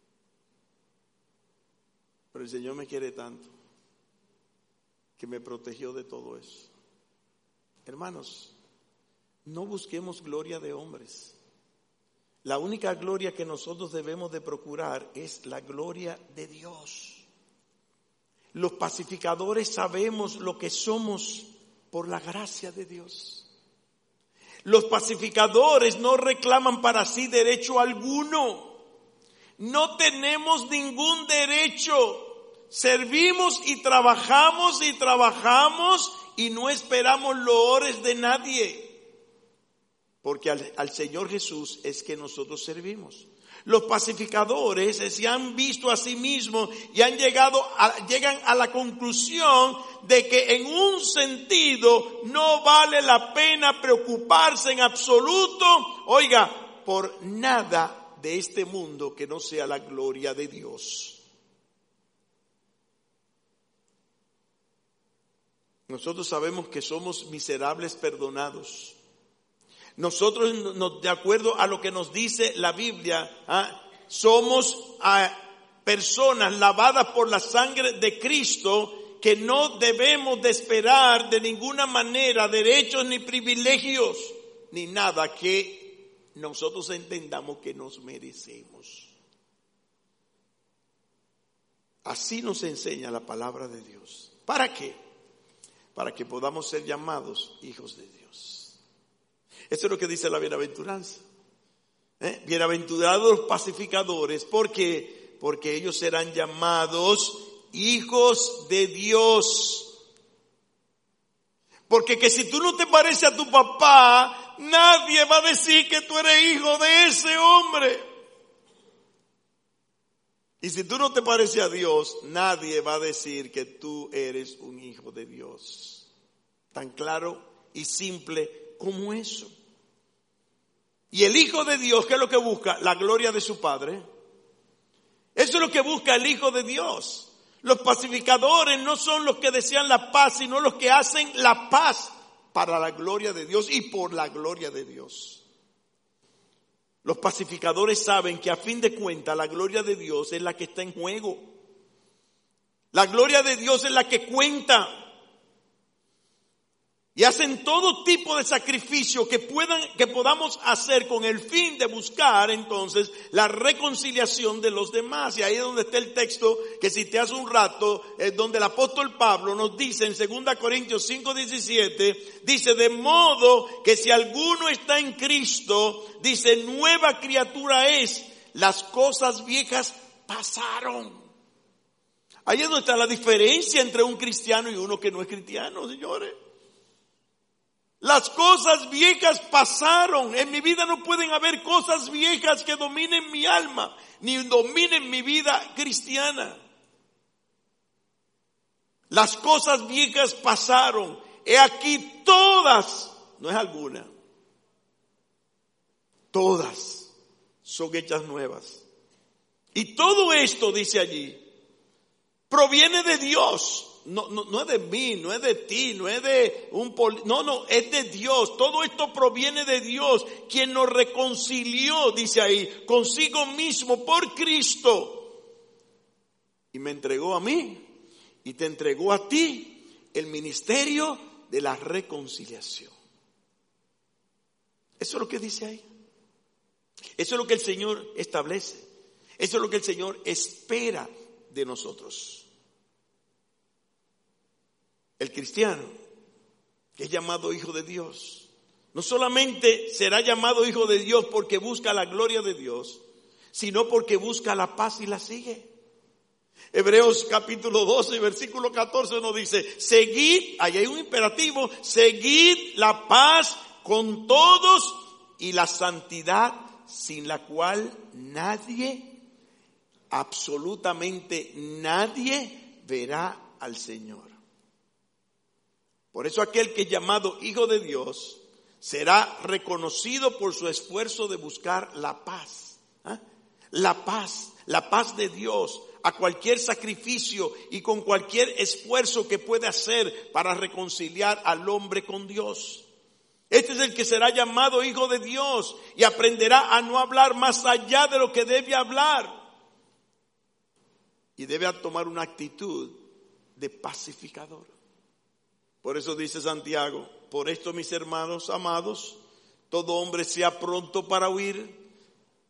Pero el Señor me quiere tanto que me protegió de todo eso. Hermanos, no busquemos gloria de hombres. La única gloria que nosotros debemos de procurar es la gloria de Dios. Los pacificadores sabemos lo que somos por la gracia de Dios. Los pacificadores no reclaman para sí derecho alguno. No tenemos ningún derecho. Servimos y trabajamos y no esperamos loores de nadie. Porque al Señor Jesús es que nosotros servimos. Los pacificadores se han visto a sí mismos y llegan a la conclusión de que en un sentido no vale la pena preocuparse en absoluto, por nada de este mundo que no sea la gloria de Dios. Nosotros sabemos que somos miserables perdonados. Nosotros, de acuerdo a lo que nos dice la Biblia, somos personas lavadas por la sangre de Cristo, que no debemos de esperar de ninguna manera derechos ni privilegios, ni nada que nosotros entendamos que nos merecemos. Así nos enseña la palabra de Dios. ¿Para qué? Para que podamos ser llamados hijos de Dios. Eso es lo que dice la bienaventuranza. Bienaventurados los pacificadores, porque ellos serán llamados hijos de Dios. Porque que si tú no te pareces a tu papá, nadie va a decir que tú eres hijo de ese hombre. Y si tú no te pareces a Dios, nadie va a decir que tú eres un hijo de Dios. Tan claro y simple como eso. Y el Hijo de Dios, ¿qué es lo que busca? La gloria de su Padre. Eso es lo que busca el Hijo de Dios. Los pacificadores no son los que desean la paz, sino los que hacen la paz para la gloria de Dios y por la gloria de Dios. Los pacificadores saben que a fin de cuentas la gloria de Dios es la que está en juego. La gloria de Dios es la que cuenta. Y hacen todo tipo de sacrificio que podamos hacer con el fin de buscar entonces la reconciliación de los demás. Y ahí es donde está el texto que cité hace un rato, donde el apóstol Pablo nos dice en 2 Corintios 5:17, dice: de modo que si alguno está en Cristo, dice, nueva criatura es, las cosas viejas pasaron. Ahí es donde está la diferencia entre un cristiano y uno que no es cristiano, señores. Las cosas viejas pasaron. En mi vida no pueden haber cosas viejas que dominen mi alma, ni dominen mi vida cristiana. Las cosas viejas pasaron. He aquí todas, no es alguna, todas son hechas nuevas. Y todo esto, dice allí, proviene de Dios. No es de mí, no es de ti, no es de es de Dios. Todo esto proviene de Dios, quien nos reconcilió, dice ahí, consigo mismo por Cristo. Y me entregó a mí y te entregó a ti el ministerio de la reconciliación. Eso es lo que dice ahí. Eso es lo que el Señor establece. Eso es lo que el Señor espera de nosotros. El cristiano, que es llamado hijo de Dios, no solamente será llamado hijo de Dios porque busca la gloria de Dios, sino porque busca la paz y la sigue. Hebreos capítulo 12, versículo 14 nos dice: seguid, ahí hay un imperativo, seguid la paz con todos y la santidad, sin la cual nadie, absolutamente nadie, verá al Señor. Por eso aquel que es llamado hijo de Dios será reconocido por su esfuerzo de buscar la paz. La paz de Dios, a cualquier sacrificio y con cualquier esfuerzo que puede hacer para reconciliar al hombre con Dios. Este es el que será llamado hijo de Dios y aprenderá a no hablar más allá de lo que debe hablar. Y debe tomar una actitud de pacificador. Por eso dice Santiago: por esto, mis hermanos amados, todo hombre sea pronto para oír,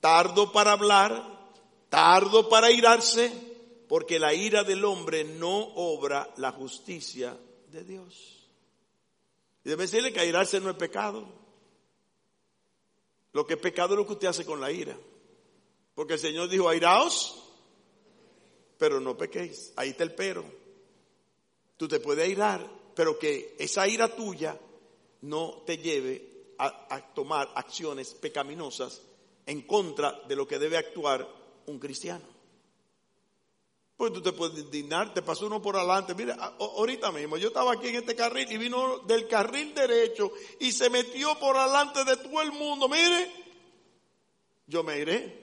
tardo para hablar, tardo para irarse, porque la ira del hombre no obra la justicia de Dios. Y debe decirle que airarse no es pecado. Lo que es pecado es lo que usted hace con la ira. Porque el Señor dijo, airaos, pero no pequéis. Ahí está el pero. Tú te puedes airar, pero que esa ira tuya no te lleve a tomar acciones pecaminosas en contra de lo que debe actuar un cristiano. Pues tú te puedes indignar, te pasó uno por adelante. Mira, ahorita mismo yo estaba aquí en este carril y vino del carril derecho y se metió por adelante de todo el mundo. Mire, yo me iré.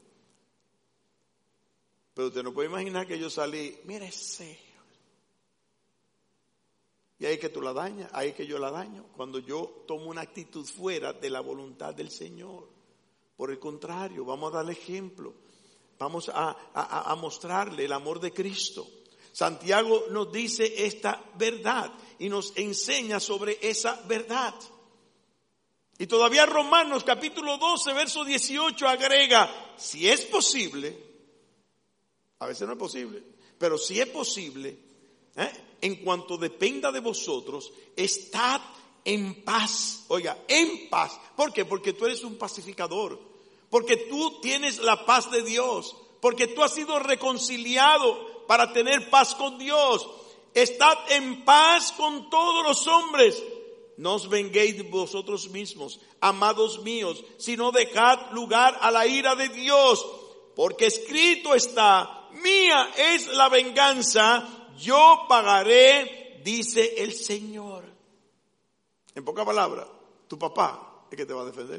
Pero usted no puede imaginar que yo salí, mire ese. Y ahí que tú la dañas, ahí que yo la daño. Cuando yo tomo una actitud fuera de la voluntad del Señor. Por el contrario, vamos a darle ejemplo. Vamos a mostrarle el amor de Cristo. Santiago nos dice esta verdad y nos enseña sobre esa verdad. Y todavía Romanos capítulo 12, verso 18 agrega, si es posible, a veces no es posible, pero si es posible, en cuanto dependa de vosotros, estad en paz. Oiga, en paz. ¿Por qué? Porque tú eres un pacificador. Porque tú tienes la paz de Dios. Porque tú has sido reconciliado para tener paz con Dios. Estad en paz con todos los hombres. No os venguéis vosotros mismos, amados míos, sino dejad lugar a la ira de Dios. Porque escrito está, mía es la venganza, yo pagaré, dice el Señor. En pocas palabras, tu papá es que te va a defender.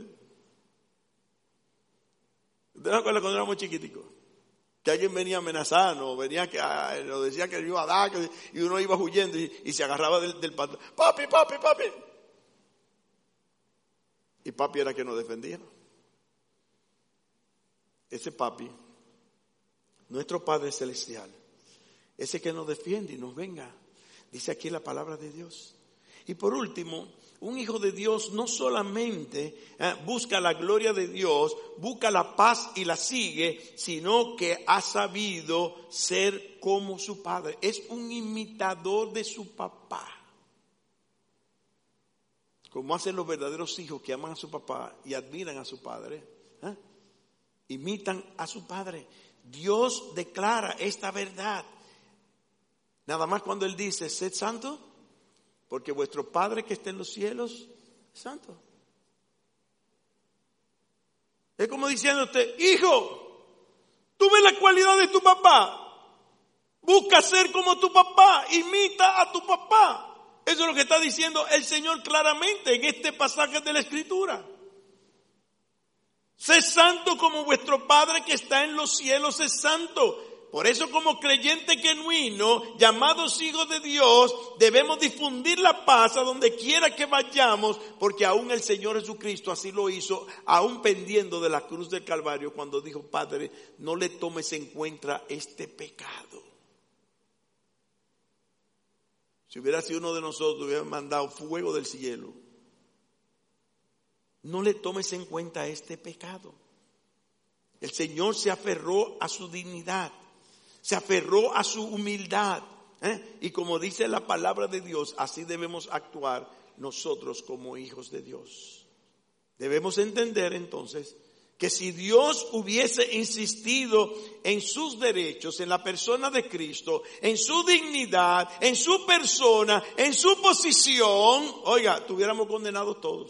¿Usted no acuerda cuando éramos chiquiticos? Que alguien venía a amenazarnos, venía que nos decía que le iba a dar, y uno iba huyendo y se agarraba del pantalón. Papi, papi, papi. Y papi era quien nos defendía. Ese papi, nuestro Padre Celestial, ese que nos defiende y nos venga, dice aquí la palabra de Dios. Y por último, un hijo de Dios no solamente busca la gloria de Dios, busca la paz y la sigue, sino que ha sabido ser como su padre. Es un imitador de su papá. Como hacen los verdaderos hijos que aman a su papá y admiran a su padre. Imitan a su padre. Dios declara esta verdad. Nada más cuando Él dice, sed santo, porque vuestro Padre que está en los cielos es santo. Es como diciéndote, hijo, tú ves la cualidad de tu papá, busca ser como tu papá, imita a tu papá. Eso es lo que está diciendo el Señor claramente en este pasaje de la Escritura. Sé santo como vuestro Padre que está en los cielos es santo. Por eso, como creyente genuino, llamados hijos de Dios, debemos difundir la paz a donde quiera que vayamos, porque aún el Señor Jesucristo así lo hizo, aún pendiendo de la cruz del Calvario, cuando dijo, Padre, no le tomes en cuenta este pecado. Si hubiera sido uno de nosotros, hubiera mandado fuego del cielo. No le tomes en cuenta este pecado. El Señor se aferró a su dignidad. Se aferró a su humildad. Y como dice la palabra de Dios, así debemos actuar nosotros como hijos de Dios. Debemos entender entonces que si Dios hubiese insistido en sus derechos, en la persona de Cristo, en su dignidad, en su persona, en su posición, oiga, estuviéramos condenados todos.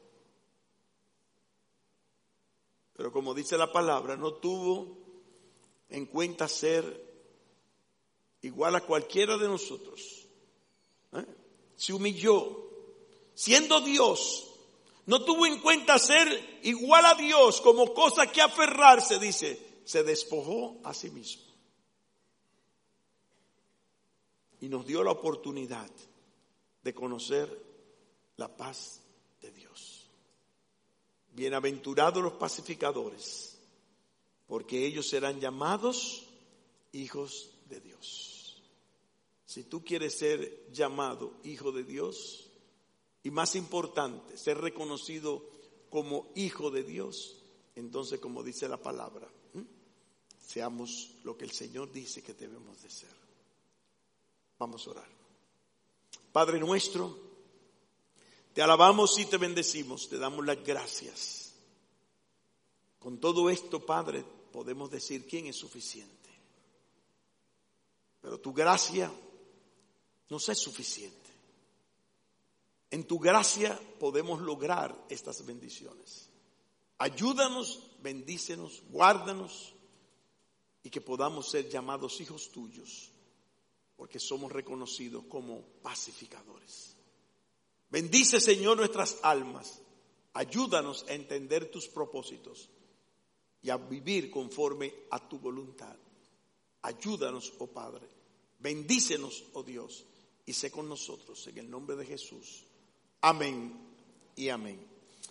Pero como dice la palabra, no tuvo en cuenta ser igual a cualquiera de nosotros. Se humilló, siendo Dios. No tuvo en cuenta ser igual a Dios como cosa que aferrarse, dice. Se despojó a sí mismo. Y nos dio la oportunidad de conocer la paz de Dios. Bienaventurados los pacificadores, porque ellos serán llamados hijos de Dios. Si tú quieres ser llamado hijo de Dios, y más importante, ser reconocido como hijo de Dios, entonces, como dice la palabra, seamos lo que el Señor dice que debemos de ser. Vamos a orar. Padre nuestro, te alabamos y te bendecimos, te damos las gracias. Con todo esto, Padre, podemos decir quién es suficiente. Pero tu gracia nos es suficiente. En tu gracia podemos lograr estas bendiciones. Ayúdanos, bendícenos, guárdanos y que podamos ser llamados hijos tuyos, porque somos reconocidos como pacificadores. Bendice, Señor, nuestras almas. Ayúdanos a entender tus propósitos y a vivir conforme a tu voluntad. Ayúdanos, oh Padre. Bendícenos, oh Dios, y sé con nosotros en el nombre de Jesús. Amén y amén.